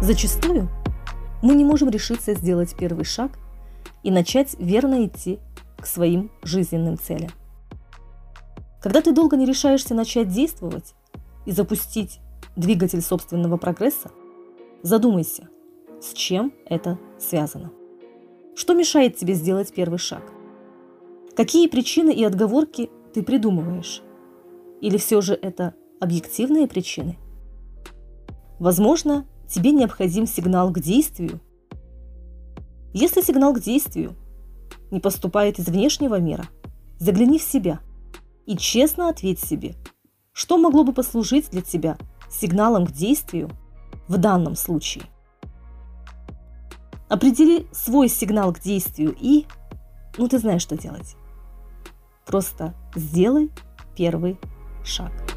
Зачастую мы не можем решиться сделать первый шаг и начать верно идти к своим жизненным целям. Когда ты долго не решаешься начать действовать и запустить двигатель собственного прогресса, задумайся, с чем это связано. Что мешает тебе сделать первый шаг? Какие причины и отговорки ты придумываешь? Или все же это объективные причины? Возможно, тебе необходим сигнал к действию. Если сигнал к действию не поступает из внешнего мира, загляни в себя и честно ответь себе, что могло бы послужить для тебя сигналом к действию в данном случае. Определи свой сигнал к действию и, ты знаешь, что делать. Просто сделай первый шаг.